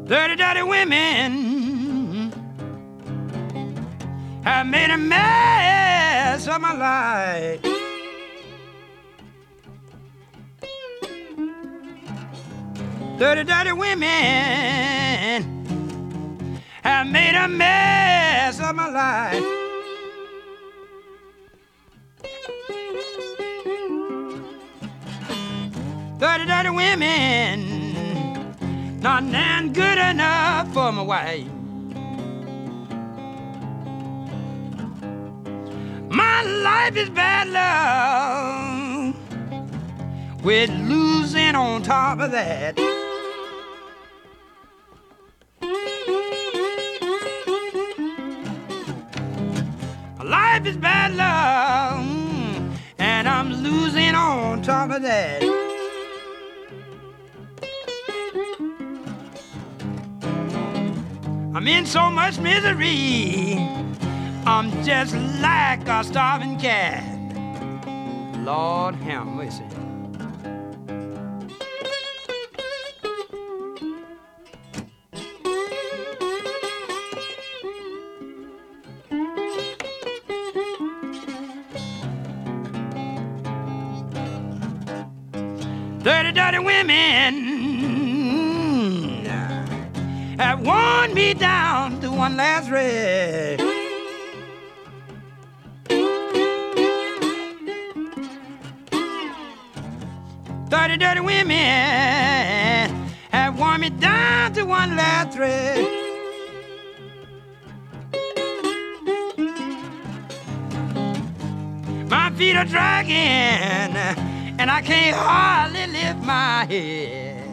Dirty, dirty women have made a mess of my life. Dirty, dirty women have made a mess of my life. Dirty, dirty women not none good enough for my wife. My life is bad love with losing on top of that. My life is bad love and I'm losing on top of that. I'm in so much misery, I'm just like a starving cat. Lord have mercy. Dirty, dirty women have worn me down to one last red. Dirty, dirty women have worn me down to one last thread. My feet are dragging and I can't hardly lift my head.